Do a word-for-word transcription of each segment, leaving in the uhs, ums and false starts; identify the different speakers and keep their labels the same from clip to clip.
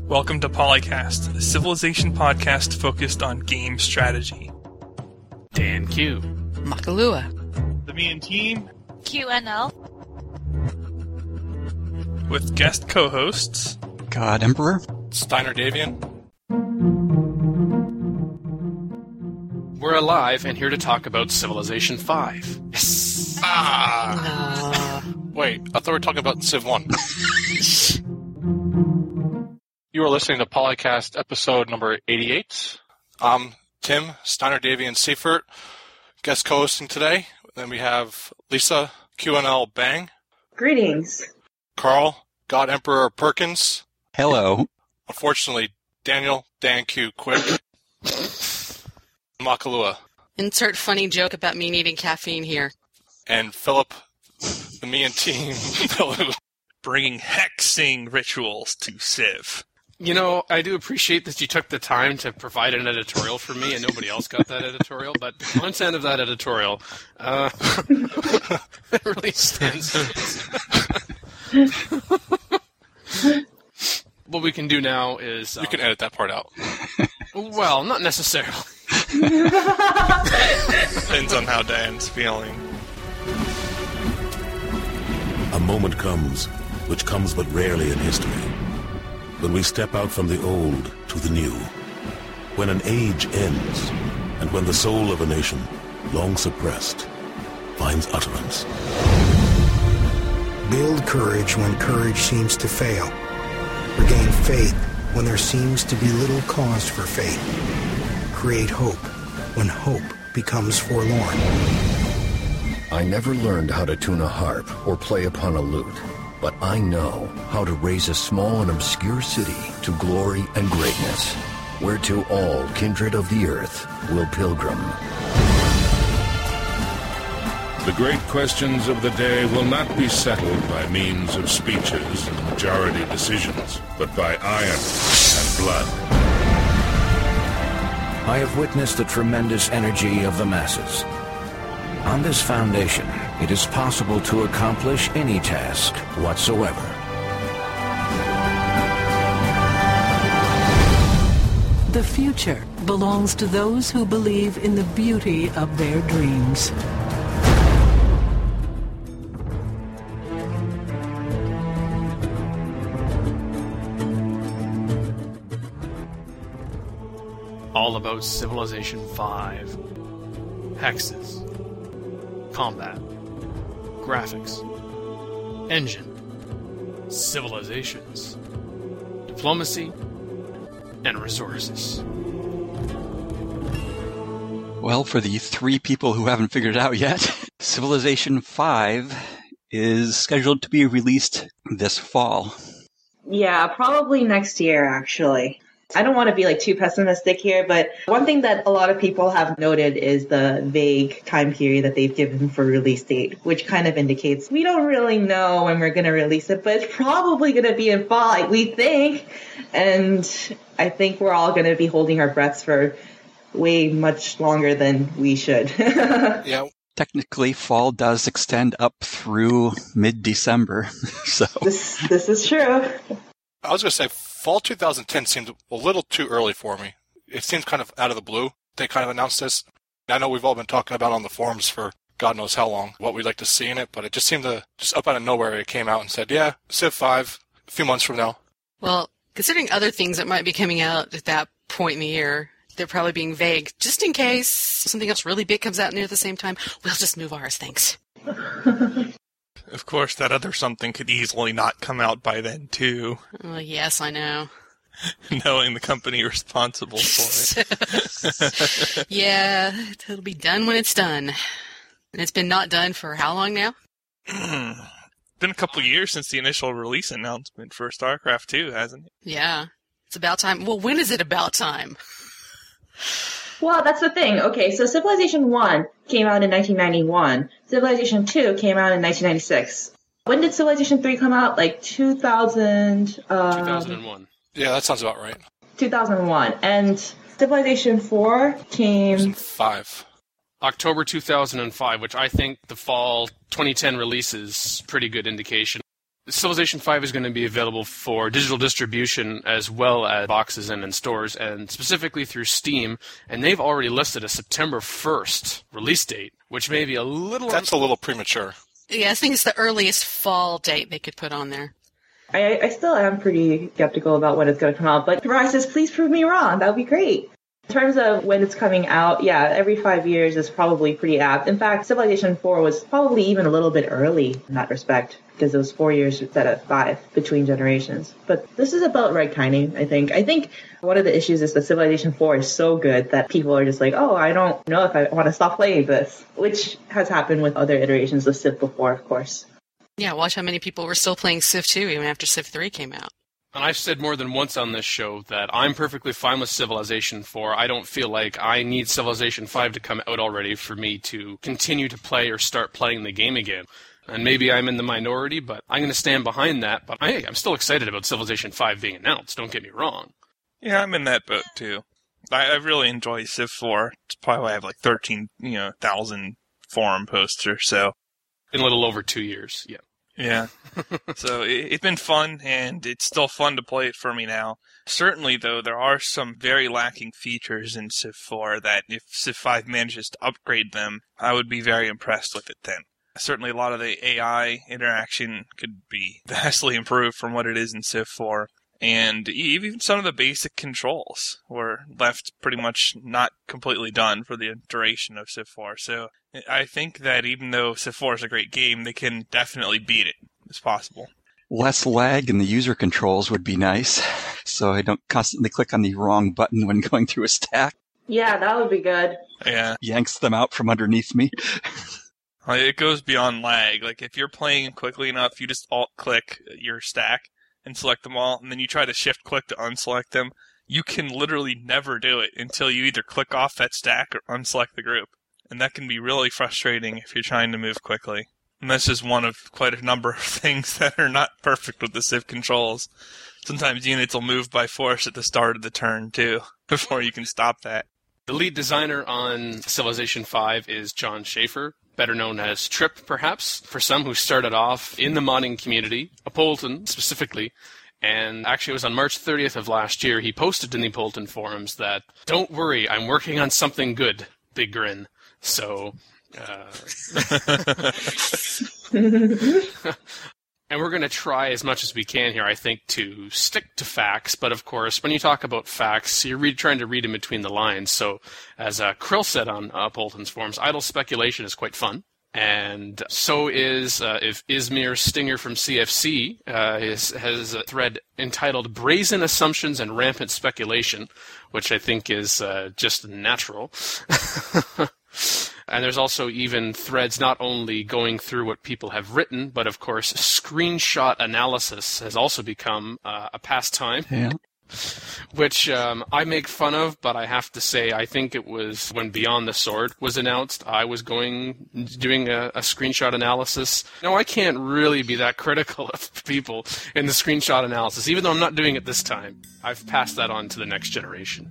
Speaker 1: Welcome to Polycast, a Civilization podcast focused on game strategy.
Speaker 2: Dan Q.
Speaker 3: Makalua.
Speaker 1: The Me and Team.
Speaker 4: Q N L.
Speaker 1: With guest co-hosts.
Speaker 5: God Emperor.
Speaker 6: Steiner Davian.
Speaker 2: We're alive and here to talk about Civilization five. Yes!
Speaker 6: Ah!
Speaker 3: Uh,
Speaker 6: Wait, I thought we were talking about Civ one. You are listening to Polycast episode number eighty-eight. I'm Tim, Steiner Davian Seifert, guest co-hosting today. Then we have Lisa, Q N L Bang.
Speaker 7: Greetings.
Speaker 6: Carl, God Emperor Perkins.
Speaker 5: Hello.
Speaker 6: Unfortunately, Daniel, Dan Q Quick. Makalua.
Speaker 3: insert funny joke about me needing caffeine here.
Speaker 6: And Philip, the Me and Team.
Speaker 1: Bringing hexing rituals to Civ.
Speaker 2: You know, I do appreciate that you took the time to provide an editorial for me, and nobody else got that editorial, but the content of that editorial uh, really stands out. What we can do now is... Um,
Speaker 6: you can edit that part out.
Speaker 2: Well, not necessarily.
Speaker 1: Depends on how Dan's feeling.
Speaker 8: A moment comes, which comes but rarely in history, when we step out from the old to the new, when an age ends, and when the soul of a nation, long suppressed, finds utterance.
Speaker 9: Build courage when courage seems to fail. Regain faith when there seems to be little cause for faith. Create hope when hope becomes forlorn.
Speaker 10: I never learned how to tune a harp or play upon a lute, but I know how to raise a small and obscure city to glory and greatness, whereto all kindred of the earth will pilgrim.
Speaker 8: The great questions of the day will not be settled by means of speeches and majority decisions, but by iron and blood.
Speaker 11: I have witnessed the tremendous energy of the masses. On this foundation, it is possible to accomplish any task whatsoever.
Speaker 12: The future belongs to those who believe in the beauty of their dreams.
Speaker 2: All about Civilization five. Hexes. Combat. Graphics. Engine. Civilizations. Diplomacy. And resources.
Speaker 5: Well, for the three people who haven't figured it out yet, Civilization five is scheduled to be released this fall.
Speaker 7: Yeah, probably next year, actually. I don't want to be like too pessimistic here, but one thing that a lot of people have noted is the vague time period that they've given for release date, which kind of indicates we don't really know when we're going to release it, but it's probably going to be in fall, like we think. And I think we're all going to be holding our breaths for way much longer than we should.
Speaker 6: Yeah.
Speaker 5: Technically, fall does extend up through mid-December, so...
Speaker 7: This, this is true.
Speaker 6: I was going to say, fall two thousand ten seemed a little too early for me. It seems kind of out of the blue. They kind of announced this. I know we've all been talking about on the forums for God knows how long, what we'd like to see in it, but it just seemed to, just up out of nowhere, it came out and said, yeah, Civ five, a few months from now.
Speaker 3: Well, considering other things that might be coming out at that point in the year, they're probably being vague, just in case something else really big comes out near the same time. We'll just move ours, thanks.
Speaker 1: Of course, that other something could easily not come out by then, too.
Speaker 3: Oh, yes, I know.
Speaker 1: Knowing the company responsible for
Speaker 3: it. Yeah, it'll be done when it's done. And it's been not done for how long now?
Speaker 1: Been a couple of years since the initial release announcement for StarCraft two, hasn't it?
Speaker 3: Yeah. It's about time. Well, when is it about time?
Speaker 7: Well, that's the thing. Okay, so Civilization one came out in nineteen ninety-one. Civilization two came out in nineteen ninety-six. When did Civilization three come out? Like two thousand... Um,
Speaker 2: two thousand one.
Speaker 6: Yeah, that sounds about right.
Speaker 7: two thousand one. And Civilization four came...
Speaker 6: Five.
Speaker 2: October two thousand five, which I think the fall twenty ten release is pretty good indication. Civilization five is going to be available for digital distribution as well as boxes and in stores, and specifically through Steam. And they've already listed a September first release date, which may be a little...
Speaker 6: That's a little premature.
Speaker 3: Yeah, I think it's the earliest fall date they could put on there.
Speaker 7: I, I still am pretty skeptical about when it's going to come out, but Horizon, please prove me wrong. That would be great. In terms of when it's coming out, yeah, every five years is probably pretty apt. In fact, Civilization four was probably even a little bit early in that respect, because it was four years instead of five between generations. But this is about right timing, I think. I think one of the issues is that Civilization four is so good that people are just like, oh, I don't know if I want to stop playing this, which has happened with other iterations of Civ before, of course.
Speaker 3: Yeah, watch how many people were still playing Civ two even after Civ three came out.
Speaker 2: And I've said more than once on this show that I'm perfectly fine with Civilization four. I don't feel like I need Civilization five to come out already for me to continue to play or start playing the game again. And maybe I'm in the minority, but I'm going to stand behind that. But I, I'm still excited about Civilization five being announced, don't get me wrong.
Speaker 1: Yeah, I'm in that boat too. I, I really enjoy Civ four. It's probably why I have like thirteen, you know, thousand forum posts or so.
Speaker 2: In a little over two years, yeah.
Speaker 1: Yeah. So it, it's been fun, and it's still fun to play it for me now. Certainly, though, there are some very lacking features in Civ four that if Civ five manages to upgrade them, I would be very impressed with it then. Certainly, a lot of the A I interaction could be vastly improved from what it is in Civ four. And even some of the basic controls were left pretty much not completely done for the duration of Civ four. So I think that even though Civ four is a great game, they can definitely beat it. It's possible.
Speaker 5: Less lag in the user controls would be nice, so I don't constantly click on the wrong button when going through a stack.
Speaker 7: Yeah, that would be good.
Speaker 1: Yeah.
Speaker 5: Yanks them out from underneath me.
Speaker 1: It goes beyond lag. Like, if you're playing quickly enough, you just alt-click your stack and select them all, and then you try to shift-click to unselect them. You can literally never do it until you either click off that stack or unselect the group. And that can be really frustrating if you're trying to move quickly. And that's just one of quite a number of things that are not perfect with the Civ controls. Sometimes units will move by force at the start of the turn, too, before you can stop that.
Speaker 2: The lead designer on Civilization five is John Schaefer, better known as Trip, perhaps, for some who started off in the modding community, Appleton specifically. And actually, it was on March thirtieth of last year, he posted in the Appleton forums that, "Don't worry, I'm working on something good," big grin. So, uh... and we're going to try as much as we can here, I think, to stick to facts. But of course, when you talk about facts, you're read, trying to read in between the lines. So, as uh, Krill said on uh, Bolton's forums, idle speculation is quite fun. And so is uh, if Izmir Stinger from C F C uh, is, has a thread entitled "Brazen Assumptions and Rampant Speculation," which I think is uh, just natural. And there's also even threads not only going through what people have written, but of course screenshot analysis has also become uh, a pastime.
Speaker 5: Yeah.
Speaker 2: Which um, I make fun of, but I have to say I think it was when Beyond the Sword was announced, I was going doing a, a screenshot analysis. No, I can't really be that critical of people in the screenshot analysis, even though I'm not doing it this time. I've passed that on to the next generation.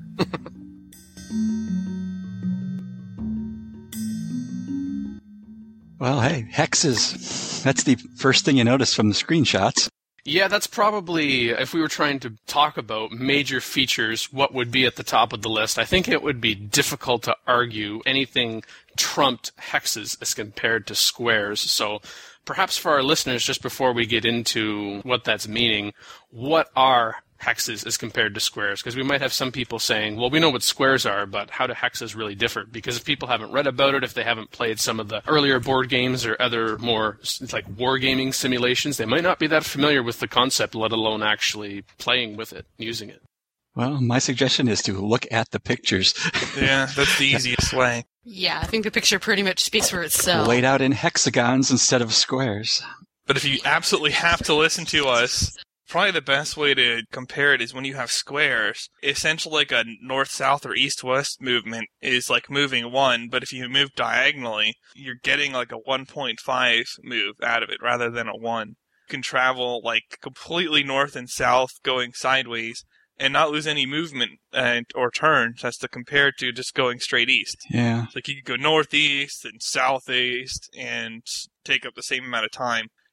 Speaker 5: Well, hey, hexes. That's the first thing you notice from the screenshots.
Speaker 2: Yeah, that's probably, if we were trying to talk about major features, what would be at the top of the list. I think it would be difficult to argue anything trumped hexes as compared to squares. So perhaps for our listeners, just before we get into what that's meaning, what are hexes as compared to squares? Because we might have some people saying, well, we know what squares are, but how do hexes really differ? Because if people haven't read about it, if they haven't played some of the earlier board games or other more like wargaming simulations, they might not be that familiar with the concept, let alone actually playing with it, using it.
Speaker 5: Well, my suggestion is to look at the pictures.
Speaker 1: Yeah, that's the easiest way.
Speaker 3: Yeah, I think the picture pretty much speaks for itself.
Speaker 5: Laid out in hexagons instead of squares.
Speaker 1: But if you absolutely have to listen to us, probably the best way to compare it is when you have squares. Essentially, like a north-south or east-west movement is like moving one, but if you move diagonally, you're getting like a one point five move out of it rather than a one. You can travel like completely north and south going sideways and not lose any movement uh, or turns as to compare to just going straight east.
Speaker 5: Yeah.
Speaker 1: Like you could go northeast and southeast and take up the same amount of time.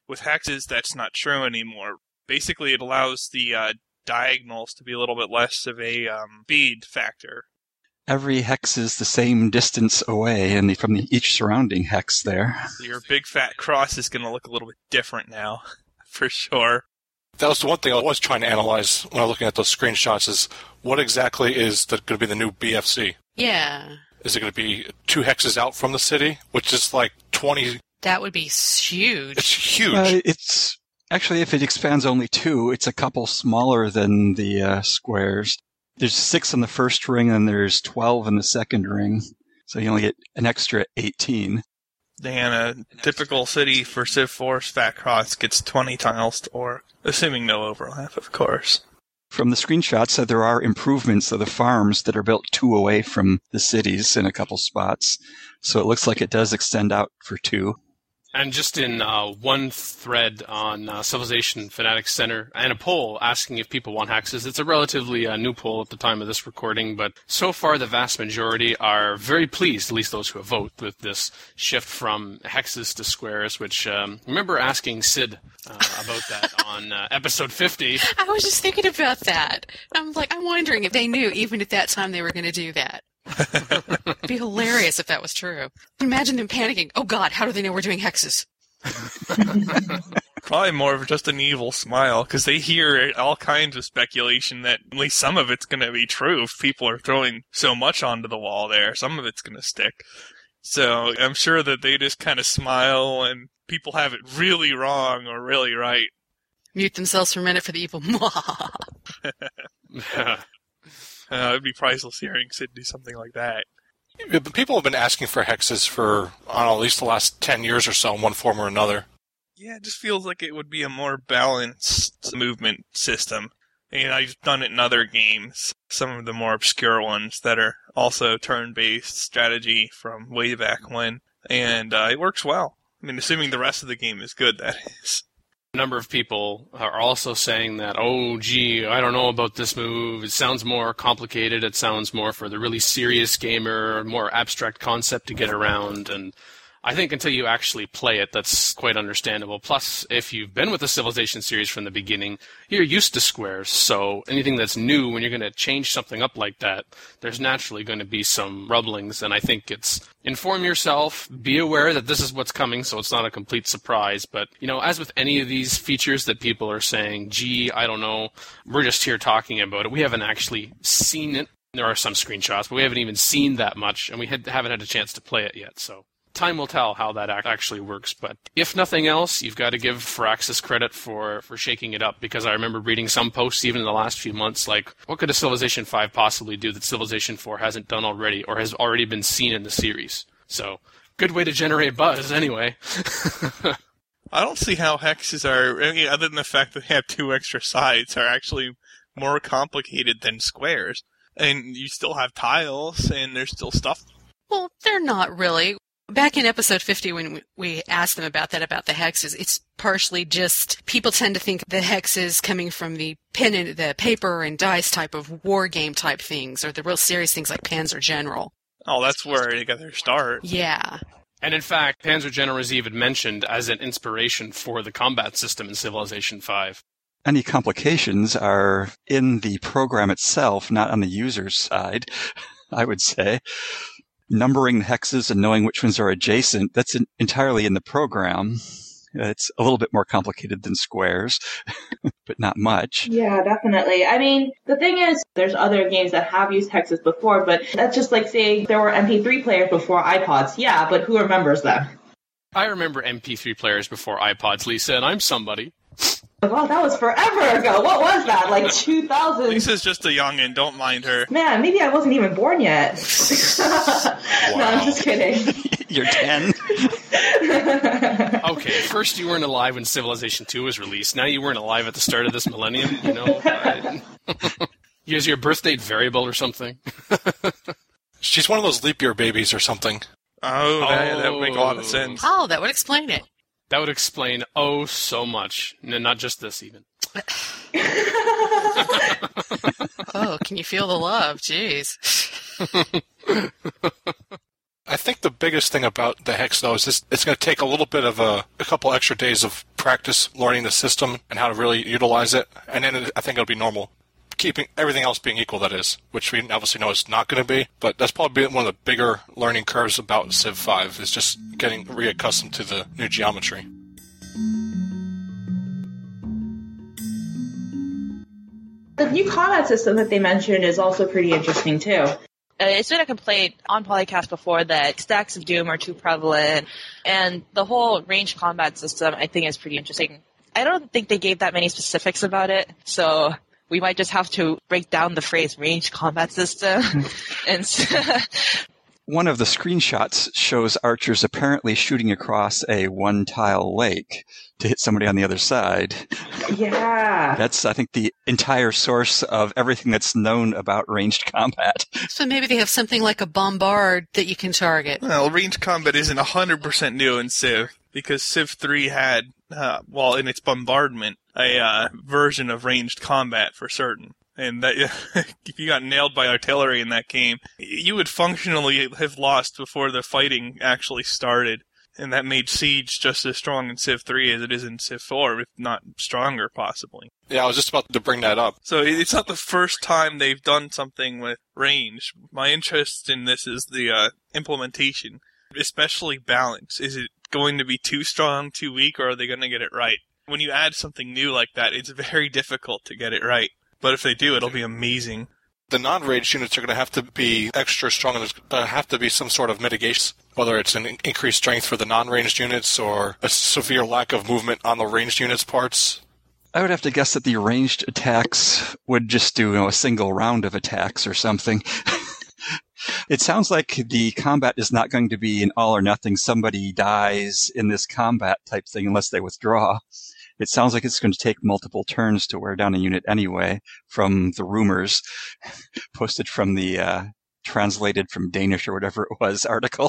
Speaker 1: With hexes, that's not true anymore. Basically, it allows the uh, diagonals to be a little bit less of a um, speed factor.
Speaker 5: Every hex is the same distance away and the, from the, each surrounding hex there.
Speaker 1: Your big fat cross is going to look a little bit different now, for sure.
Speaker 6: That was the one thing I was trying to analyze when I was looking at those screenshots is what exactly is going to be the new B F C?
Speaker 3: Yeah.
Speaker 6: Is it going to be two hexes out from the city, which is like twenty...
Speaker 3: That would be huge.
Speaker 6: It's huge.
Speaker 5: Uh, it's actually, if it expands only two, it's a couple smaller than the uh, squares. There's six in the first ring, and there's twelve in the second ring. So you only get an extra eighteen.
Speaker 1: And a typical city for Civ four's Fat Cross gets twenty tiles to work, assuming no overlap, of course.
Speaker 5: From the screenshots, uh, there are improvements to the farms that are built two away from the cities in a couple spots. So it looks like it does extend out for two.
Speaker 2: And just in uh, one thread on uh, Civilization Fanatics Center and a poll asking if people want hexes. It's a relatively uh, new poll at the time of this recording, but so far the vast majority are very pleased, at least those who have voted, with this shift from hexes to squares, which um, remember asking Sid uh, about that on uh, episode fifty.
Speaker 3: I was just thinking about that. I'm like, I'm wondering if they knew even at that time they were going to do that. It'd be hilarious if that was true. Imagine them panicking. Oh God, how do they know we're doing hexes?
Speaker 1: Probably more of just an evil smile, because they hear all kinds of speculation that at least some of it's going to be true if people are throwing so much onto the wall there. Some of it's going to stick. So I'm sure that they just kind of smile and people have it really wrong or really right.
Speaker 3: Mute themselves for a minute for the evil.
Speaker 1: Uh, it'd be priceless hearing Sid do something like that.
Speaker 6: People have been asking for hexes for, I don't know, at least the last ten years or so in one form or another.
Speaker 1: Yeah, it just feels like it would be a more balanced movement system. And I've done it in other games, some of the more obscure ones that are also turn-based strategy from way back when. And uh, it works well. I mean, assuming the rest of the game is good, that is.
Speaker 2: A number of people are also saying that, oh, gee, I don't know about this move. It sounds more complicated. It sounds more for the really serious gamer, more abstract concept to get around. And I think until you actually play it, that's quite understandable. Plus, if you've been with the Civilization series from the beginning, you're used to squares. So anything that's new, when you're going to change something up like that, there's naturally going to be some rumblings. And I think it's inform yourself, be aware that this is what's coming, so it's not a complete surprise. But, you know, as with any of these features that people are saying, gee, I don't know, we're just here talking about it. We haven't actually seen it. There are some screenshots, but we haven't even seen that much, and we had, haven't had a chance to play it yet, so time will tell how that actually works. But if nothing else, you've got to give Firaxis credit for, for shaking it up, because I remember reading some posts even in the last few months like, what could a Civilization five possibly do that Civilization four hasn't done already or has already been seen in the series? So, good way to generate buzz anyway.
Speaker 1: I don't see how hexes are, I mean, other than the fact that they have two extra sides, are actually more complicated than squares. And you still have tiles, and there's still stuff.
Speaker 3: Well, they're not really. Back in episode fifty, when we asked them about that, about the hexes, it's partially just people tend to think the hexes coming from the pen and the paper and dice type of war game type things, or the real serious things like Panzer General.
Speaker 1: Oh, that's where they got their start.
Speaker 3: Yeah.
Speaker 2: And in fact, Panzer General is even mentioned as an inspiration for the combat system in Civilization five.
Speaker 5: Any complications are in the program itself, not on the user's side, I would say. Numbering hexes and knowing which ones are adjacent, that's in, entirely in the program. It's a little bit more complicated than squares, but not much.
Speaker 7: Yeah, definitely. I mean, the thing is, there's other games that have used hexes before, but that's just like saying there were M P three players before iPods. Yeah, but who remembers them?
Speaker 2: I remember M P three players before iPods, Lisa, and I'm somebody.
Speaker 7: Wow, that was forever ago. What was that? Like two thousand?
Speaker 1: Lisa's just a youngin'. Don't mind her.
Speaker 7: Man, maybe I wasn't even born yet.
Speaker 6: Wow.
Speaker 7: No, I'm just kidding.
Speaker 5: You're ten.
Speaker 2: Okay, first you weren't alive when Civilization two was released. Now you weren't alive at the start of this millennium, you know? Is your birth date variable or something?
Speaker 6: She's one of those leap year babies or something.
Speaker 1: Oh, that, that would make a lot of sense.
Speaker 3: Oh, that would explain it.
Speaker 2: That would explain, oh, so much. No, not just this, even.
Speaker 3: Oh, can you feel the love? Jeez.
Speaker 6: I think the biggest thing about the hex, though, is this, it's going to take a little bit of a, a couple extra days of practice learning the system and how to really utilize it, and then it, I think it'll be normal. Keeping everything else being equal, that is, which we obviously know it's not going to be, but that's probably one of the bigger learning curves about Civ five, is just getting reaccustomed to the new geometry.
Speaker 7: The new combat system that they mentioned is also pretty interesting, too.
Speaker 4: Uh, it's been a complaint on Polycast before that stacks of Doom are too prevalent, and the whole ranged combat system, I think, is pretty interesting. I don't think they gave that many specifics about it, so we might just have to break down the phrase ranged combat system. and
Speaker 5: One of the screenshots shows archers apparently shooting across a one-tile lake to hit somebody on the other side.
Speaker 7: Yeah.
Speaker 5: That's, I think, the entire source of everything that's known about ranged combat.
Speaker 3: So maybe they have something like a bombard that you can target.
Speaker 1: Well, ranged combat isn't one hundred percent new in Civ, because Civ three had, uh, well, in its bombardment, a uh, version of ranged combat for certain. And that, if you got nailed by artillery in that game, you would functionally have lost before the fighting actually started. And that made Siege just as strong in Civ three as it is in Civ four, if not stronger, possibly.
Speaker 6: Yeah, I was just about to bring that up.
Speaker 1: So it's not the first time they've done something with range. My interest in this is the uh, implementation, especially balance. Is it going to be too strong, too weak, or are they going to get it right? When you add something new like that, it's very difficult to get it right. But if they do, it'll be amazing.
Speaker 6: The non-ranged units are going to have to be extra strong, and there's going to have to be some sort of mitigation, whether it's an increased strength for the non-ranged units or a severe lack of movement on the ranged units' parts.
Speaker 5: I would have to guess that the ranged attacks would just do, you know, a single round of attacks or something. It sounds like the combat is not going to be an all or nothing, somebody dies in this combat type thing unless they withdraw. It sounds like it's going to take multiple turns to wear down a unit anyway, from the rumors posted from the uh, translated from Danish or whatever it was article.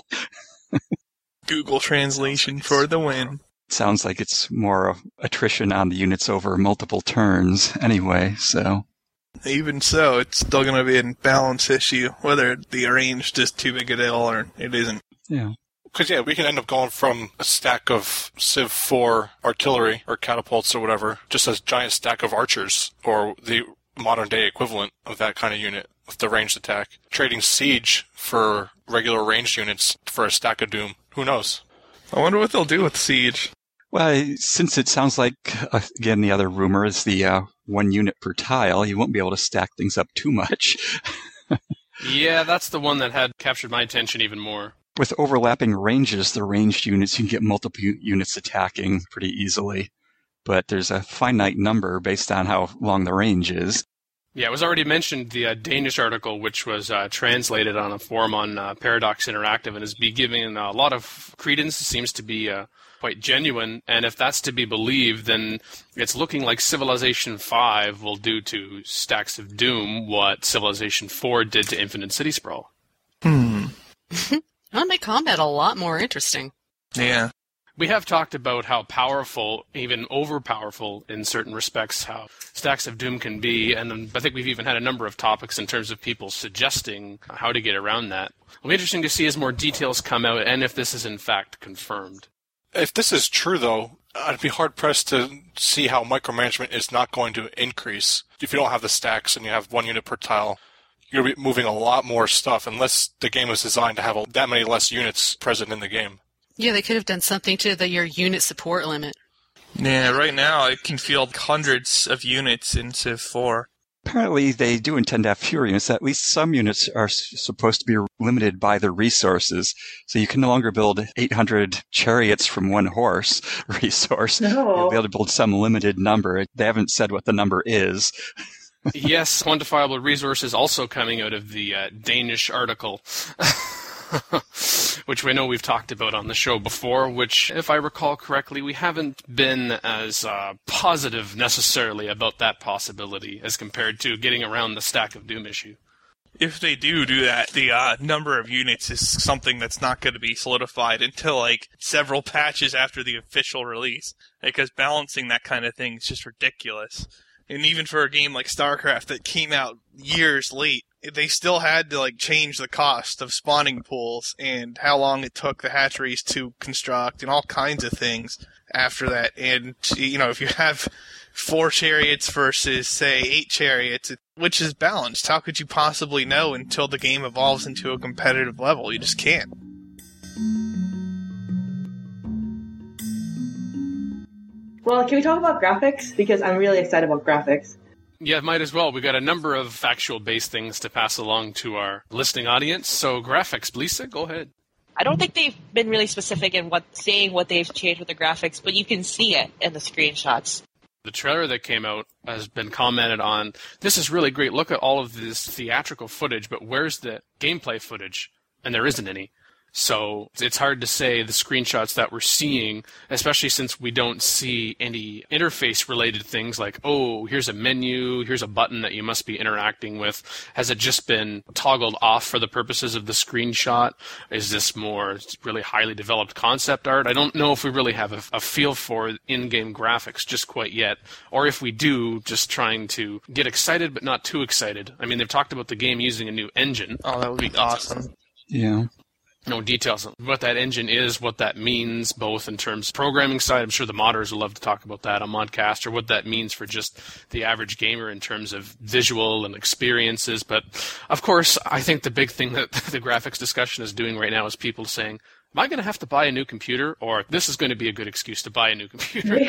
Speaker 1: Google translation for the win.
Speaker 5: It sounds like it's more attrition on the units over multiple turns anyway, so.
Speaker 1: Even so, it's still going to be a balance issue, whether the arranged is too big a deal or it isn't.
Speaker 5: Yeah.
Speaker 6: Because, yeah, we can end up going from a stack of Civ four artillery or catapults or whatever, just a giant stack of archers, or the modern-day equivalent of that kind of unit with the ranged attack. Trading Siege for regular ranged units for a stack of Doom. Who knows?
Speaker 1: I wonder what they'll do with Siege.
Speaker 5: Well, since it sounds like, uh, again, the other rumor is the uh, one unit per tile, you won't be able to stack things up too much.
Speaker 2: Yeah, that's the one that had captured my attention even more.
Speaker 5: With overlapping ranges, the ranged units, you can get multiple units attacking pretty easily. But there's a finite number based on how long the range is.
Speaker 2: Yeah, it was already mentioned, the uh, Danish article, which was uh, translated on a forum on uh, Paradox Interactive and is be given a lot of credence. It seems to be uh, quite genuine. And if that's to be believed, then it's looking like Civilization five will do to Stacks of Doom what Civilization four did to Infinite City Sprawl.
Speaker 1: Hmm.
Speaker 3: That'll make combat a lot more interesting.
Speaker 1: Yeah.
Speaker 2: We have talked about how powerful, even over-powerful in certain respects, how Stacks of Doom can be, and I think we've even had a number of topics in terms of people suggesting how to get around that. It'll be interesting to see as more details come out and if this is in fact confirmed.
Speaker 6: If this is true, though, I'd be hard-pressed to see how micromanagement is not going to increase. If you don't have the stacks and you have one unit per tile, you're going to be moving a lot more stuff unless the game was designed to have that many less units present in the game.
Speaker 3: Yeah, they could have done something to the, your unit support limit.
Speaker 1: Yeah, right now it can field hundreds of units in Civ four.
Speaker 5: Apparently they do intend to have fewer units. At least some units are s- supposed to be limited by the resources. So you can no longer build eight hundred chariots from one horse resource.
Speaker 7: No.
Speaker 5: You'll be able to build some limited number. They haven't said what the number is.
Speaker 2: Yes, quantifiable resources also coming out of the uh, Danish article, which we know we've talked about on the show before, which, if I recall correctly, we haven't been as uh, positive necessarily about that possibility as compared to getting around the Stack of Doom issue.
Speaker 1: If they do do that, the uh, number of units is something that's not going to be solidified until, like, several patches after the official release, because balancing that kind of thing is just ridiculous. And even for a game like StarCraft that came out years late, they still had to like change the cost of spawning pools and how long it took the hatcheries to construct and all kinds of things. after that. And, you know, if you have four chariots versus, say, eight chariots, which is balanced, how could you possibly know until the game evolves into a competitive level? You just can't.
Speaker 7: Well, can we talk about graphics? Because I'm really excited about graphics.
Speaker 2: Yeah, might as well. We've got a number of factual-based things to pass along to our listening audience. So graphics, Lisa, go ahead.
Speaker 4: I don't think they've been really specific in what saying what they've changed with the graphics, but you can see it in the screenshots.
Speaker 2: The trailer that came out has been commented on. This is really great. Look at all of this theatrical footage, but where's the gameplay footage? And there isn't any. So it's hard to say the screenshots that we're seeing, especially since we don't see any interface-related things like, oh, here's a menu, here's a button that you must be interacting with. Has it just been toggled off for the purposes of the screenshot? Is this more really highly developed concept art? I don't know if we really have a, a feel for in-game graphics just quite yet, or if we do, just trying to get excited but not too excited. I mean, they've talked about the game using a new engine.
Speaker 1: Oh, that would be awesome.
Speaker 5: Yeah.
Speaker 2: No details on what that engine is, what that means, both in terms of programming side. I'm sure the modders will love to talk about that on Modcast, or what that means for just the average gamer in terms of visual and experiences. But, of course, I think the big thing that the graphics discussion is doing right now is people saying, am I going to have to buy a new computer, or this is going to be a good excuse to buy a new computer?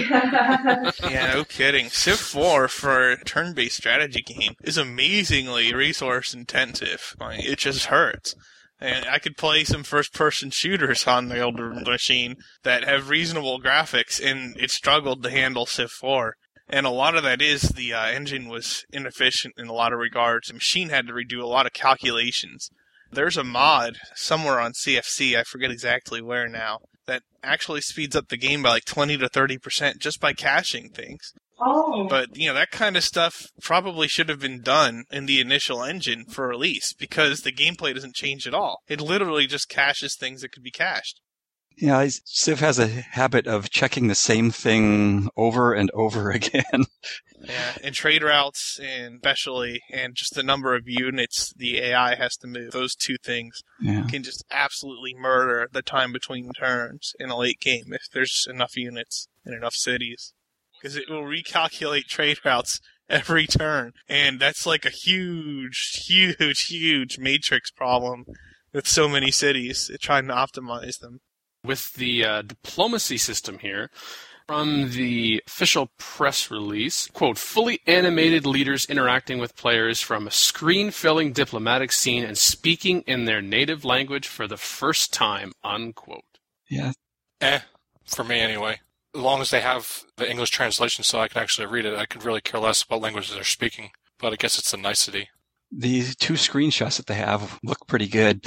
Speaker 1: Yeah, no kidding. Civ four, for a turn-based strategy game, is amazingly resource-intensive. I mean, it just hurts. And I could play some first-person shooters on the older machine that have reasonable graphics, and it struggled to handle Civ four. And a lot of that is the uh, engine was inefficient in a lot of regards. The machine had to redo a lot of calculations. There's a mod somewhere on C F C, I forget exactly where now, that actually speeds up the game by like twenty to thirty percent just by caching things.
Speaker 7: Oh.
Speaker 1: But, you know, that kind of stuff probably should have been done in the initial engine for release, because the gameplay doesn't change at all. It literally just caches things that could be cached.
Speaker 5: Yeah, Civ has a habit of checking the same thing over and over again.
Speaker 1: Yeah, and trade routes, and especially, and just the number of units the A I has to move. Those two things
Speaker 5: yeah.
Speaker 1: can just absolutely murder the time between turns in a late game if there's enough units in enough cities. Because it will recalculate trade routes every turn. And that's like a huge, huge, huge matrix problem with so many cities trying to optimize them.
Speaker 2: With the uh, diplomacy system here, from the official press release, quote, fully animated leaders interacting with players from a screen-filling diplomatic scene and speaking in their native language for the first time, unquote.
Speaker 5: Yeah.
Speaker 6: Eh, for me anyway. As long as they have the English translation so I can actually read it, I could really care less what languages they're speaking. But I guess it's a nicety.
Speaker 5: The two screenshots that they have look pretty good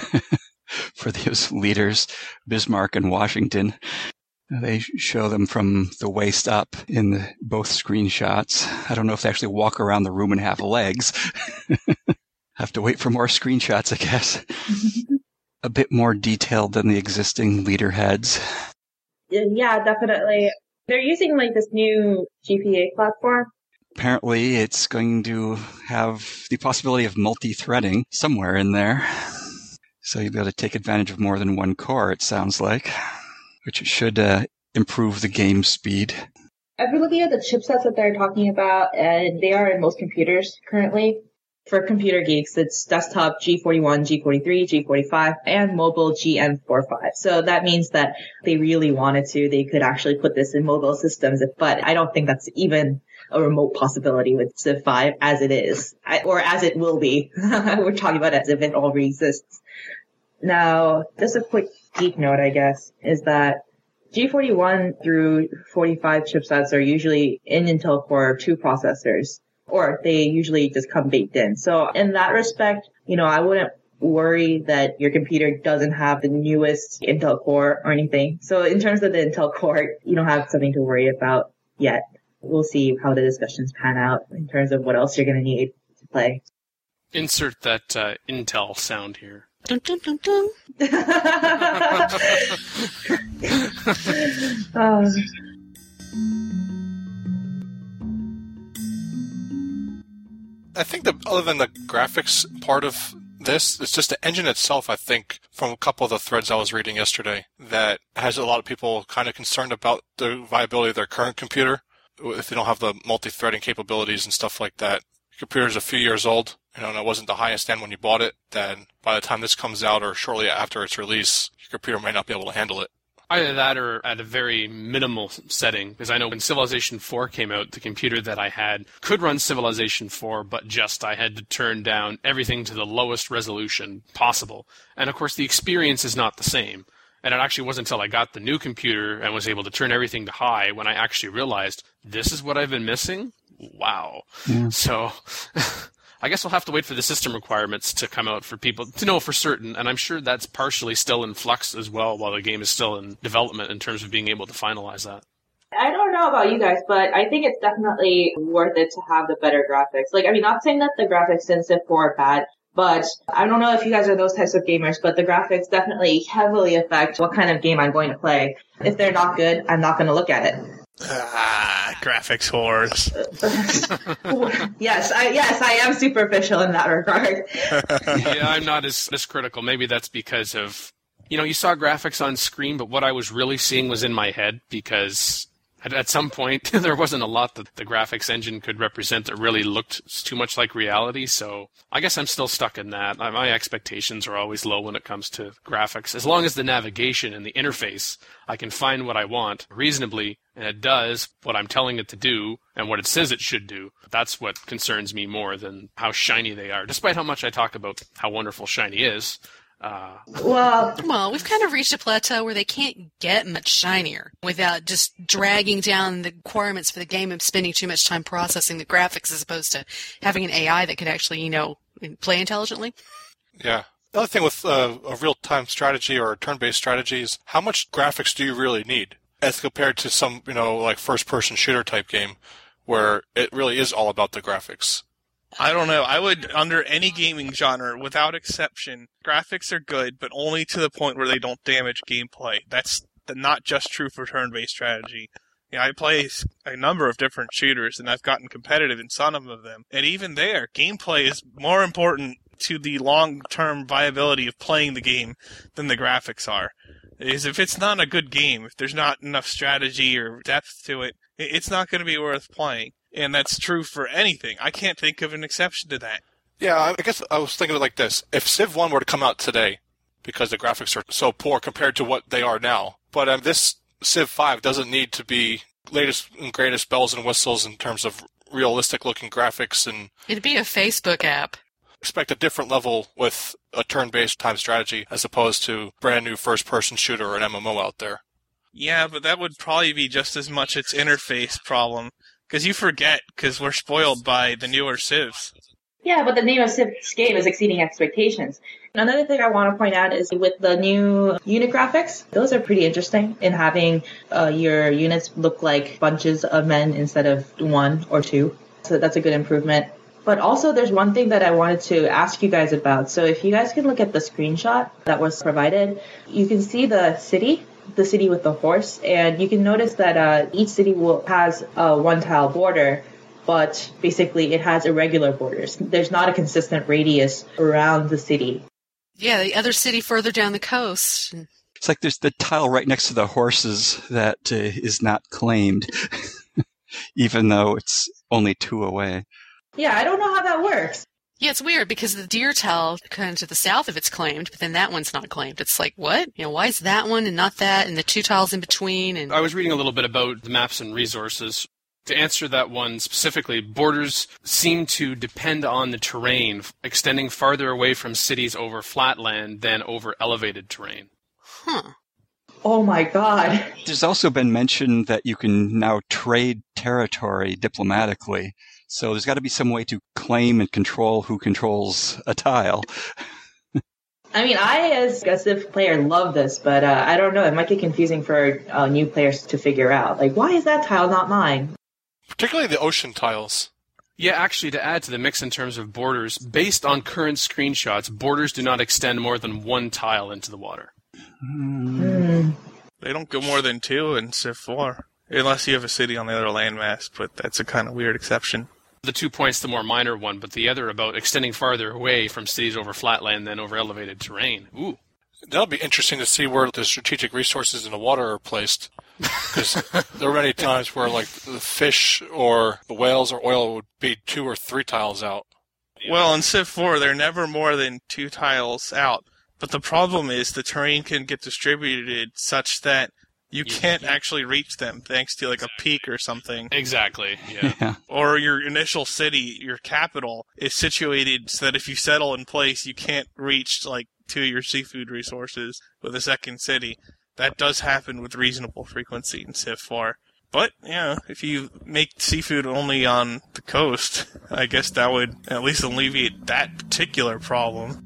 Speaker 5: for those leaders, Bismarck and Washington. They show them from the waist up in the, both screenshots. I don't know if they actually walk around the room and have legs. Have to wait for more screenshots, I guess. A bit more detailed than the existing leader heads.
Speaker 7: Yeah, definitely. They're using like this new G P A platform.
Speaker 5: Apparently, it's going to have the possibility of multi-threading somewhere in there. So you'll be able to take advantage of more than one core, it sounds like, which should uh, improve the game speed.
Speaker 7: I've been looking at the chipsets that they're talking about, and they are in most computers currently. For computer geeks, it's desktop G forty-one, G forty-three, G forty-five, and mobile G M forty-five. So that means that if they really wanted to, they could actually put this in mobile systems. But I don't think that's even a remote possibility with Civ five as it is, or as it will be. We're talking about it as if it already exists. Now, just a quick geek note, I guess, is that G forty-one through forty-five chipsets are usually in Intel Core two processors, or they usually just come baked in. So in that respect, you know, I wouldn't worry that your computer doesn't have the newest Intel Core or anything. So in terms of the Intel Core, you don't have something to worry about yet. We'll see how the discussions pan out in terms of what else you're going to need to play.
Speaker 2: Insert that uh, Intel sound here.
Speaker 3: Dun, dun, dun, dun.
Speaker 7: um,
Speaker 6: I think that other than the graphics part of this. It's just the engine itself, I think, from a couple of the threads I was reading yesterday, that has a lot of people kind of concerned about the viability of their current computer. If they don't have the multi-threading capabilities and stuff like that. Your computer's a few years old, you know, and it wasn't the highest end when you bought it, then by the time this comes out or shortly after its release, your computer might not be able to handle it.
Speaker 2: Either that or at a very minimal setting, because I know when Civilization four came out, the computer that I had could run Civilization four, but just I had to turn down everything to the lowest resolution possible. And of course, the experience is not the same. And it actually wasn't until I got the new computer and was able to turn everything to high when I actually realized, this is what I've been missing? Wow. Yeah. So I guess we'll have to wait for the system requirements to come out for people to know for certain, and I'm sure that's partially still in flux as well while the game is still in development in terms of being able to finalize that.
Speaker 7: I don't know about you guys, but I think it's definitely worth it to have the better graphics. Like, I mean, not saying that the graphics in Civ four are bad, but I don't know if you guys are those types of gamers, but the graphics definitely heavily affect what kind of game I'm going to play. If they're not good, I'm not going to look at it.
Speaker 1: Ah, graphics whores.
Speaker 7: yes, I yes, I am superficial in that regard.
Speaker 2: Yeah, I'm not as, as critical. Maybe that's because of, you know, you saw graphics on screen, but what I was really seeing was in my head, because at, at some point there wasn't a lot that the graphics engine could represent that really looked too much like reality, so I guess I'm still stuck in that. My expectations are always low when it comes to graphics. As long as the navigation and the interface, I can find what I want reasonably, and it does what I'm telling it to do and what it says it should do. That's what concerns me more than how shiny they are, despite how much I talk about how wonderful shiny is. Uh,
Speaker 3: well, well, we've kind of reached a plateau where they can't get much shinier without just dragging down the requirements for the game and spending too much time processing the graphics as opposed to having an A I that could actually, you know, play intelligently.
Speaker 6: Yeah. The other thing with uh, a real-time strategy or a turn-based strategy is how much graphics do you really need as compared to some, you know, like first-person shooter type game where it really is all about the graphics.
Speaker 1: I don't know. I would, under any gaming genre, without exception, graphics are good, but only to the point where they don't damage gameplay. That's not just true for turn-based strategy. You know, I play a number of different shooters, and I've gotten competitive in some of them. And even there, gameplay is more important to the long-term viability of playing the game than the graphics are. Is if it's not a good game, if there's not enough strategy or depth to it, it's not going to be worth playing. And that's true for anything. I can't think of an exception to that.
Speaker 6: Yeah, I guess I was thinking of it like this. If Civ one were to come out today, because the graphics are so poor compared to what they are now, but um, this Civ five doesn't need to be latest and greatest bells and whistles in terms of realistic-looking graphics. And
Speaker 3: it'd be a Facebook app.
Speaker 6: Expect a different level with a turn-based time strategy as opposed to brand-new first-person shooter or an M M O out there.
Speaker 1: Yeah, but that would probably be just as much its interface problem. Because you forget, because we're spoiled by the newer Civs.
Speaker 7: Yeah, but the name of Civ's game is exceeding expectations. Another thing I want to point out is with the new unit graphics, those are pretty interesting in having uh, your units look like bunches of men instead of one or two. So that's a good improvement. But also there's one thing that I wanted to ask you guys about. So if you guys can look at the screenshot that was provided, you can see the city. the city with the horse, and you can notice that uh, each city will has a one-tile border, but basically it has irregular borders. There's not a consistent radius around the city.
Speaker 3: Yeah, the other city further down the coast.
Speaker 5: It's like there's the tile right next to the horses that uh, is not claimed, even though it's only two away.
Speaker 7: Yeah, I don't know how that works.
Speaker 3: Yeah, it's weird because the deer tile kind of to the south of it's claimed, but then that one's not claimed. It's like, what? You know, why is that one and not that, and the two tiles in between? And
Speaker 2: I was reading a little bit about the maps and resources. To answer that one specifically, borders seem to depend on the terrain, extending farther away from cities over flatland than over elevated terrain.
Speaker 3: Huh.
Speaker 7: Oh my god.
Speaker 5: There's also been mention that you can now trade territory diplomatically. So there's got to be some way to claim and control who controls a tile.
Speaker 7: I mean, I, as a Civ player, love this, but uh, I don't know. It might get confusing for uh, new players to figure out. Like, why is that tile not mine?
Speaker 6: Particularly the ocean tiles.
Speaker 2: Yeah, actually, to add to the mix in terms of borders, based on current screenshots, borders do not extend more than one tile into the water.
Speaker 7: Mm.
Speaker 1: They don't go more than two in Civ four, unless you have a city on the other landmass, but that's a kind of weird exception.
Speaker 2: The two points, the more minor one, but the other about extending farther away from cities over flatland than over elevated terrain. Ooh.
Speaker 6: That'll be interesting to see where the strategic resources in the water are placed. Because there are many times where, like, the fish or the whales or oil would be two or three tiles out.
Speaker 1: Well, in Civ four, they're never more than two tiles out. But the problem is the terrain can get distributed such that you can't actually reach them thanks to, like, a peak or something.
Speaker 2: Exactly, yeah.
Speaker 5: Yeah.
Speaker 1: Or your initial city, your capital, is situated so that if you settle in place, you can't reach, like, to your seafood resources with a second city. That does happen with reasonable frequency in Civ four. But, you know, if you make seafood only on the coast, I guess that would at least alleviate that particular problem.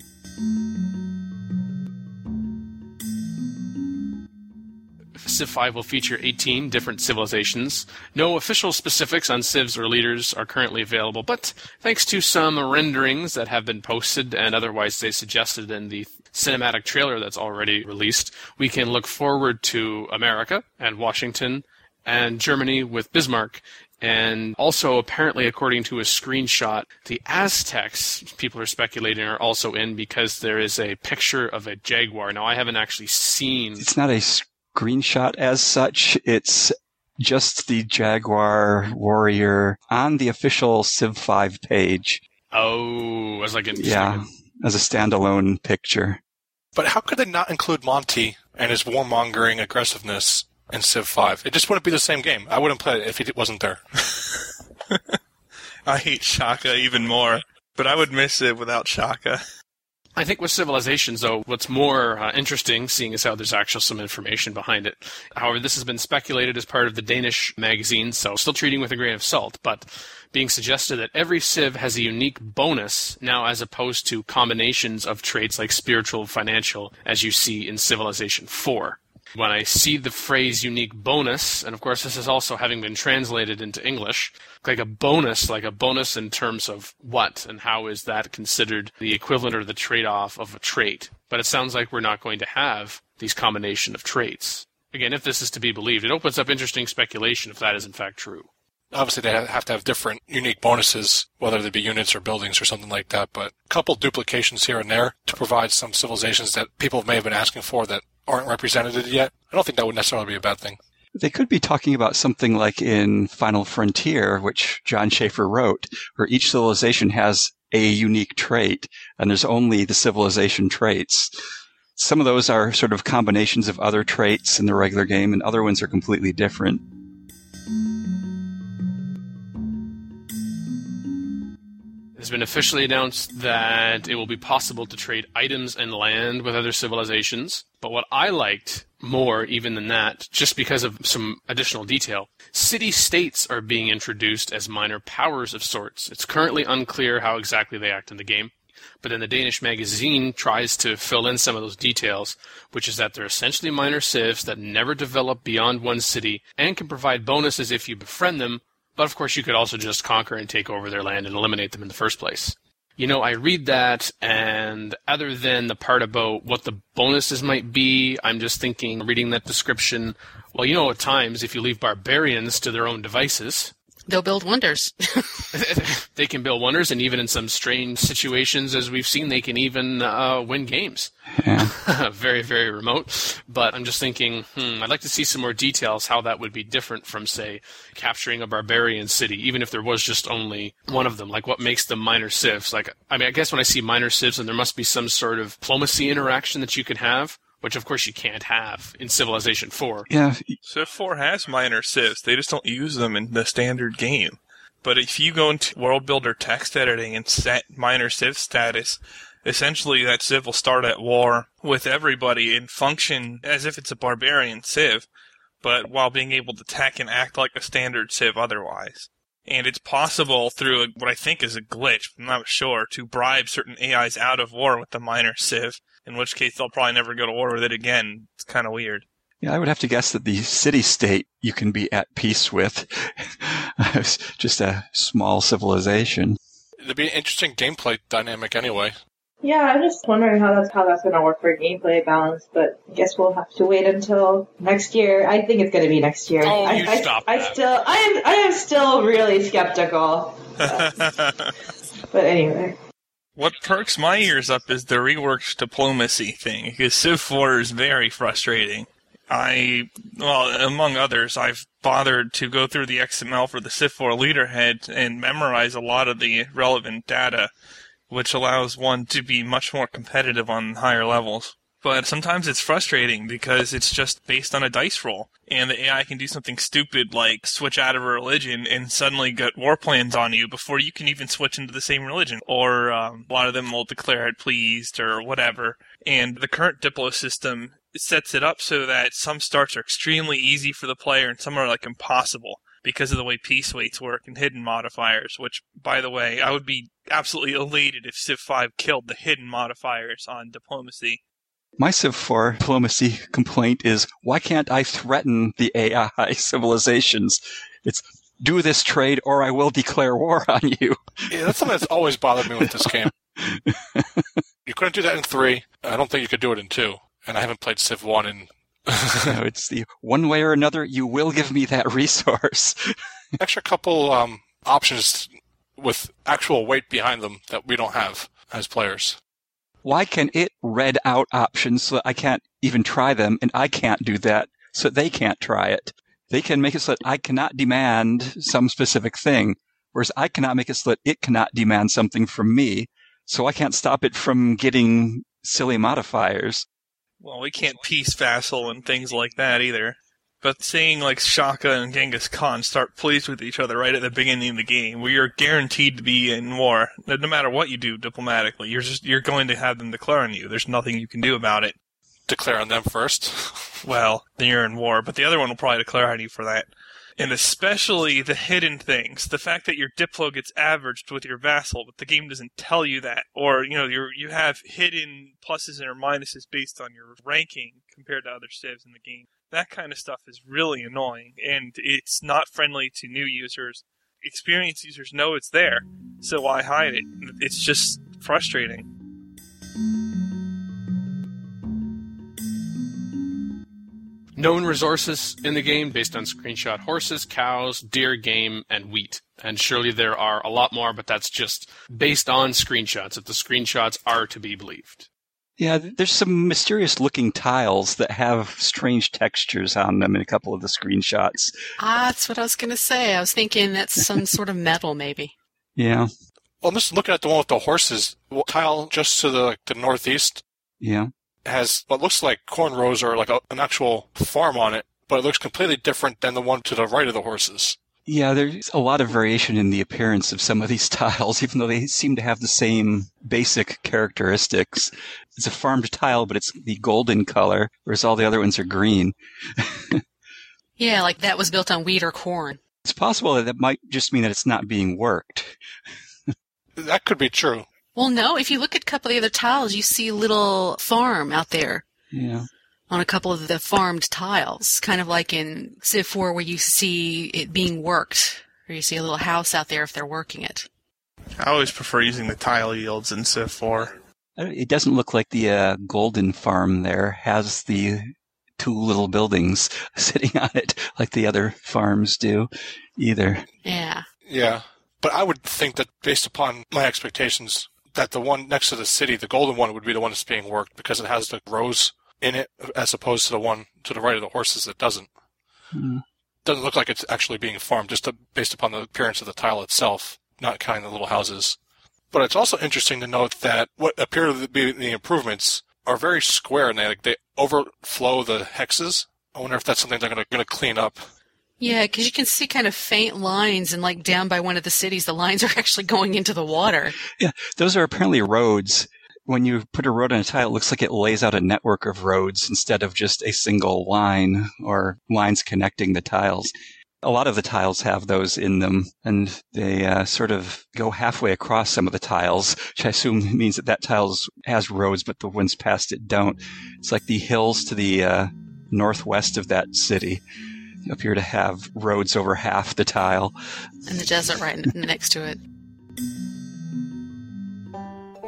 Speaker 2: Civ five will feature eighteen different civilizations. No official specifics on civs or leaders are currently available, but thanks to some renderings that have been posted and otherwise they suggested in the cinematic trailer that's already released, we can look forward to America and Washington and Germany with Bismarck. And also, apparently, according to a screenshot, the Aztecs, people are speculating, are also in because there is a picture of a jaguar. Now, I haven't actually seen...
Speaker 5: It's not a screenshot as such. It's just the Jaguar warrior on the official Civ five page.
Speaker 2: Oh, as like a...
Speaker 5: Yeah, as a standalone picture.
Speaker 6: But how could they not include Monty and his warmongering aggressiveness in Civ five? It just wouldn't be the same game. I wouldn't play it if he wasn't there.
Speaker 1: I hate Shaka even more, but I would miss it without Shaka.
Speaker 2: I think with Civilizations, though, what's more uh, interesting, seeing as how there's actually some information behind it. However, this has been speculated as part of the Danish magazine, so still treating with a grain of salt, but being suggested that every Civ has a unique bonus now as opposed to combinations of traits like spiritual, financial, as you see in Civilization four. When I see the phrase unique bonus, and of course this is also having been translated into English, like a bonus, like a bonus in terms of what and how is that considered the equivalent or the trade-off of a trait. But it sounds like we're not going to have these combination of traits. Again, if this is to be believed, it opens up interesting speculation if that is in fact true.
Speaker 6: Obviously, they have to have different unique bonuses, whether they be units or buildings or something like that, but a couple duplications here and there to provide some civilizations that people may have been asking for that aren't represented yet. I don't think that would necessarily be a bad thing.
Speaker 5: They could be talking about something like in Final Frontier, which John Schaefer wrote, where each civilization has a unique trait, and there's only the civilization traits. Some of those are sort of combinations of other traits in the regular game, and other ones are completely different.
Speaker 2: It has been officially announced that it will be possible to trade items and land with other civilizations. But what I liked more even than that, just because of some additional detail, city-states are being introduced as minor powers of sorts. It's currently unclear how exactly they act in the game. But then the Danish magazine tries to fill in some of those details, which is that they're essentially minor civs that never develop beyond one city and can provide bonuses if you befriend them. But of course, you could also just conquer and take over their land and eliminate them in the first place. You know, I read that, and other than the part about what the bonuses might be, I'm just thinking, reading that description, well, you know, at times, if you leave barbarians to their own devices,
Speaker 3: they'll build wonders.
Speaker 2: They can build wonders, and even in some strange situations, as we've seen, they can even uh, win games.
Speaker 5: Yeah.
Speaker 2: Very, very remote. But I'm just thinking, hmm, I'd like to see some more details how that would be different from, say, capturing a barbarian city, even if there was just only one of them. Like, what makes them minor civs? Like, I mean, I guess when I see minor civs, then there must be some sort of diplomacy interaction that you can have, which, of course, you can't have in Civilization four.
Speaker 5: Yeah.
Speaker 1: Civ four has minor civs. They just don't use them in the standard game. But if you go into World Builder text editing and set minor civ status, essentially that civ will start at war with everybody and function as if it's a barbarian civ, but while being able to attack and act like a standard civ otherwise. And it's possible through a, what I think is a glitch, I'm not sure, to bribe certain A Is out of war with the minor civ, in which case they'll probably never go to war with it again. It's kind of weird.
Speaker 5: Yeah, I would have to guess that the city-state you can be at peace with. It's just a small civilization.
Speaker 6: It'd be an interesting gameplay dynamic anyway.
Speaker 7: Yeah, I'm just wondering how that's how that's going to work for gameplay balance, but I guess we'll have to wait until next year. I think it's going to be next year.
Speaker 2: Oh,
Speaker 7: I,
Speaker 2: you
Speaker 7: I,
Speaker 2: stop
Speaker 7: I
Speaker 2: that.
Speaker 7: still, I am, I am still really skeptical. But, but anyway.
Speaker 1: What perks my ears up is the reworked diplomacy thing, because Civ four is very frustrating. I, well, among others, I've bothered to go through the X M L for the Civ four leaderhead and memorize a lot of the relevant data, which allows one to be much more competitive on higher levels. But sometimes it's frustrating because it's just based on a dice roll, and the A I can do something stupid like switch out of a religion and suddenly get war plans on you before you can even switch into the same religion. Or um, a lot of them will declare it pleased or whatever. And the current Diplo system sets it up so that some starts are extremely easy for the player and some are like impossible because of the way peace weights work and hidden modifiers, which, by the way, I would be absolutely elated if Civ five killed the hidden modifiers on diplomacy.
Speaker 5: My Civ four diplomacy complaint is, why can't I threaten the A I civilizations? It's, do this trade or I will declare war on you.
Speaker 6: Yeah, that's something that's always bothered me with this game. You couldn't do that in three. I don't think you could do it in two. And I haven't played Civ one in...
Speaker 5: No, it's the one way or another, you will give me that resource.
Speaker 6: Extra couple um, options with actual weight behind them that we don't have as players.
Speaker 5: Why can it read out options so that I can't even try them, and I can't do that so they can't try it? They can make it so that I cannot demand some specific thing, whereas I cannot make it so that it cannot demand something from me, so I can't stop it from getting silly modifiers.
Speaker 1: Well, we can't peace vassal and things like that either. But seeing like Shaka and Genghis Khan start pleased with each other right at the beginning of the game, where you're guaranteed to be in war, no matter what you do diplomatically, you're just you're going to have them declare on you. There's nothing you can do about it.
Speaker 6: Declare on them first?
Speaker 1: Well, then you're in war, but the other one will probably declare on you for that. And especially the hidden things, the fact that your Diplo gets averaged with your vassal, but the game doesn't tell you that. Or, you know, you you have hidden pluses or minuses based on your ranking compared to other civs in the game. That kind of stuff is really annoying, and it's not friendly to new users. Experienced users know it's there, so why hide it? It's just frustrating.
Speaker 2: Known resources in the game based on screenshot horses, cows, deer, game, and wheat. And surely there are a lot more, but that's just based on screenshots, if the screenshots are to be believed.
Speaker 5: Yeah, there's some mysterious-looking tiles that have strange textures on them in a couple of the screenshots.
Speaker 3: Ah, that's what I was going to say. I was thinking that's some sort of metal, maybe.
Speaker 5: Yeah.
Speaker 6: Well, I'm just looking at the one with the horses. The tile just to the, like, the northeast
Speaker 5: Yeah.
Speaker 6: has what looks like cornrows or like a, an actual farm on it, but it looks completely different than the one to the right of the horses.
Speaker 5: Yeah, there's a lot of variation in the appearance of some of these tiles, even though they seem to have the same basic characteristics. It's a farmed tile, but it's the golden color, whereas all the other ones are green.
Speaker 3: Yeah, like that was built on wheat or corn.
Speaker 5: It's possible that that might just mean that it's not being worked.
Speaker 6: That could be true.
Speaker 3: Well, no, if you look at a couple of the other tiles, you see a little farm out there.
Speaker 5: Yeah.
Speaker 3: On a couple of the farmed tiles, kind of like in Civ four where you see it being worked, or you see a little house out there if they're working it.
Speaker 1: I always prefer using the tile yields in Civ four.
Speaker 5: It doesn't look like the uh, golden farm there has the two little buildings sitting on it like the other farms do either.
Speaker 3: Yeah.
Speaker 6: Yeah. But I would think that based upon my expectations, that the one next to the city, the golden one, would be the one that's being worked because it has the rows in it, as opposed to the one to the right of the horses that doesn't.
Speaker 5: Mm.
Speaker 6: Doesn't look like it's actually being farmed, just to, based upon the appearance of the tile itself, not counting the little houses. But it's also interesting to note that what appear to be the improvements are very square, and they like, they overflow the hexes. I wonder if that's something they're going to clean up.
Speaker 3: Yeah, because you can see kind of faint lines, and like down by one of the cities, the lines are actually going into the water.
Speaker 5: Yeah, those are apparently roads. When you put a road on a tile, it looks like it lays out a network of roads instead of just a single line or lines connecting the tiles. A lot of the tiles have those in them, and they uh, sort of go halfway across some of the tiles, which I assume means that that tile has roads, but the ones past it don't. It's like the hills to the uh, northwest of that city appear to have roads over half the tile.
Speaker 3: And the desert right next to it.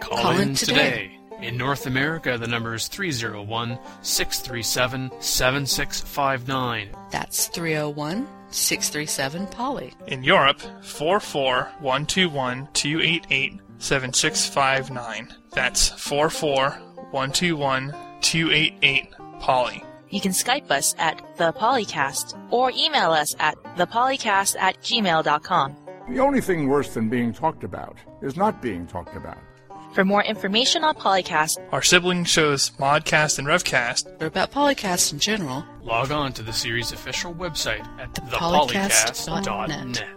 Speaker 2: Call,
Speaker 3: Call
Speaker 2: in
Speaker 3: in
Speaker 2: today.
Speaker 3: today.
Speaker 2: In North America, the number is three oh one, six three seven, seven six five nine.
Speaker 3: That's three oh one, six three seven, Polly.
Speaker 1: In Europe, four four one two one, two eight eight, seven six five nine. That's four four one two one, two eight eight, Polly.
Speaker 4: You can Skype us at The Polycast or email us at thepolycast at gmail dot com.
Speaker 13: The only thing worse than being talked about is not being talked about.
Speaker 4: For more information on Polycast,
Speaker 1: Our sibling shows Modcast and Revcast
Speaker 3: Or about Polycast in general.
Speaker 2: Log on to the series' official website at
Speaker 3: The
Speaker 2: the polycast
Speaker 3: polycast
Speaker 2: dot
Speaker 3: dot net.
Speaker 2: net.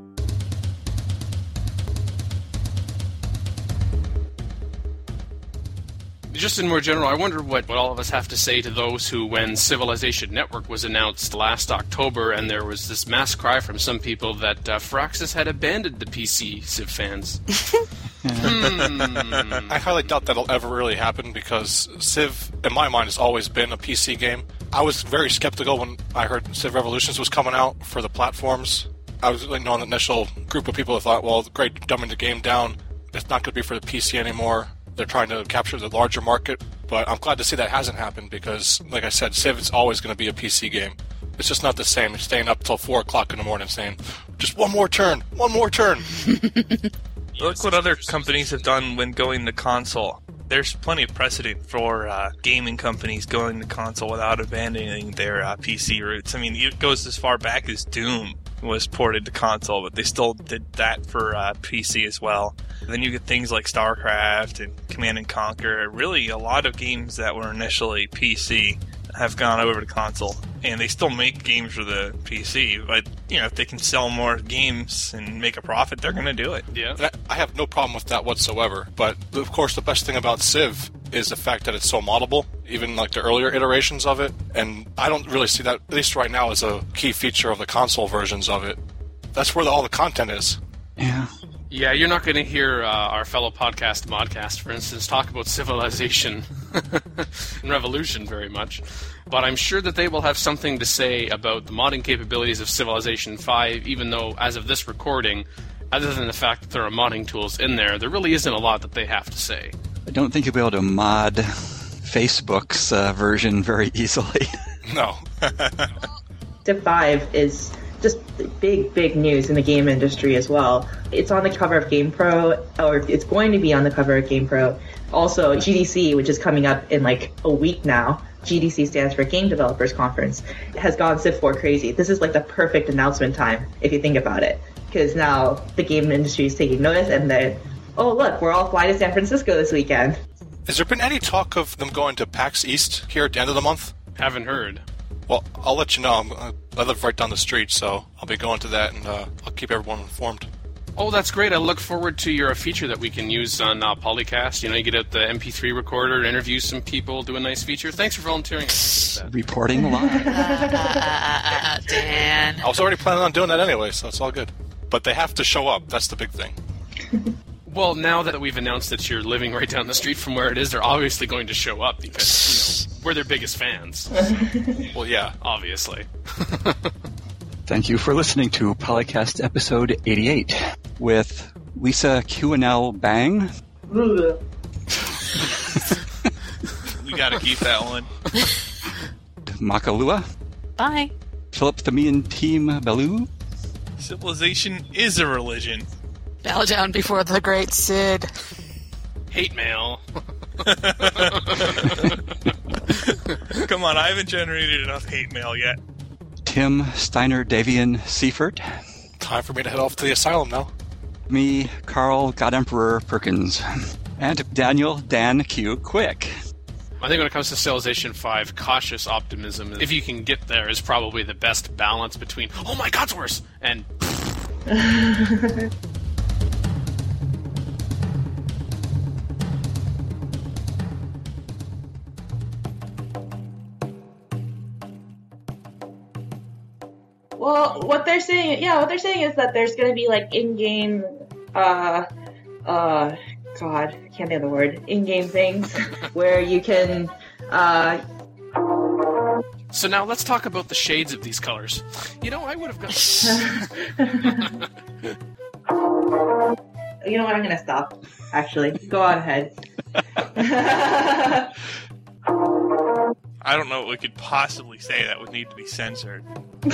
Speaker 2: Just in more general, I wonder what, what all of us have to say to those who, when Civilization Network was announced last October, and there was this mass cry from some people that uh, Firaxis had abandoned the P C Civ fans. hmm.
Speaker 6: I highly doubt that'll ever really happen because Civ, in my mind, has always been a P C game. I was very skeptical when I heard Civ Revolutions was coming out for the platforms. I was like, on the initial group of people that thought, well, great, dumbing the game down. It's not going to be for the P C anymore. They're trying to capture the larger market. But I'm glad to see that hasn't happened because, like I said, Civ is always going to be a P C game. It's just not the same. It's staying up till four o'clock in the morning saying, just one more turn, one more turn.
Speaker 1: Look what other companies have done when going to console. There's plenty of precedent for uh, gaming companies going to console without abandoning their uh, P C roots. I mean, it goes as far back as Doom was ported to console, but they still did that for uh, P C as well. And then you get things like StarCraft and Command and Conquer. Really, a lot of games that were initially P C have gone over to console. And they still make games for the P C, but, you know, if they can sell more games and make a profit, they're going to do it.
Speaker 2: Yeah.
Speaker 6: And I I have no problem with that whatsoever. But, of course, the best thing about Civ is the fact that it's so moddable, even like the earlier iterations of it. And I don't really see that, at least right now, as a key feature of the console versions of it. That's where the, all the content is.
Speaker 5: Yeah.
Speaker 2: Yeah, you're not going to hear uh, our fellow podcast, Modcast, for instance, talk about Civilization and Revolution very much. But I'm sure that they will have something to say about the modding capabilities of Civilization five, even though, as of this recording, other than the fact that there are modding tools in there, there really isn't a lot that they have to say.
Speaker 5: I don't think you'll be able to mod Facebook's uh, version very easily.
Speaker 6: No.
Speaker 7: Civ five is just big, big news in the game industry as well. It's on the cover of GamePro, or it's going to be on the cover of GamePro. Also, G D C, which is coming up in like a week now, G D C stands for Game Developers Conference, has gone Civ four crazy. This is like the perfect announcement time, if you think about it. Because now the game industry is taking notice, and then, oh look, we're all flying to San Francisco this weekend.
Speaker 6: Has there been any talk of them going to PAX East here at the end of the month?
Speaker 2: Haven't heard.
Speaker 6: Well, I'll let you know. I'm, I live right down the street, so I'll be going to that, and uh, I'll keep everyone informed.
Speaker 2: Oh, that's great. I look forward to your feature that we can use on uh, Polycast. You know, you get out the M P three recorder, interview some people, do a nice feature. Thanks for volunteering.
Speaker 5: Reporting live.
Speaker 3: Uh, Dan.
Speaker 6: I was already planning on doing that anyway, so it's all good. But they have to show up. That's the big thing.
Speaker 2: Well, now that we've announced that you're living right down the street from where it is, they're obviously going to show up because, you know, we're their biggest fans.
Speaker 6: Well, yeah.
Speaker 2: Obviously.
Speaker 5: Thank you for listening to Polycast episode eighty-eight with Lisa Q and L Bang.
Speaker 1: We gotta keep that one.
Speaker 5: Makalua.
Speaker 3: Bye.
Speaker 5: Philip the Me and Team Baloo.
Speaker 1: Civilization is a religion.
Speaker 3: Bow down before the great Cid.
Speaker 2: Hate mail.
Speaker 1: Come on, I haven't generated enough hate mail yet.
Speaker 5: Tim Steiner Davian Seifert.
Speaker 6: Time for me to head off to the asylum now.
Speaker 5: Me, Carl God Emperor Perkins. And Daniel Dan Q Quick.
Speaker 2: I think when it comes to Civilization five, cautious optimism, if you can get there, is probably the best balance between, oh my god, it's worse, and
Speaker 7: Well, what they're saying, yeah, what they're saying is that there's going to be like in-game, uh, uh, God, I can't think of the word, in-game things where you can, uh.
Speaker 2: So now let's talk about the shades of these colors. You know, I would have got.
Speaker 7: You know what? I'm going to stop. Actually, go on ahead.
Speaker 1: I don't know what we could possibly say that would need to be censored.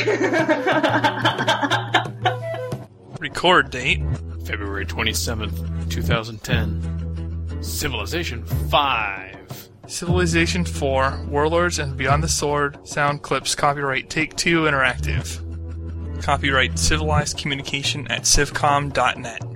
Speaker 1: Record date
Speaker 2: February twenty-seventh, twenty ten. Civilization five.
Speaker 1: Civilization four, Warlords and Beyond the Sword, sound clips, copyright Take-Two Interactive. Copyright Civilized Communication at civcom dot net.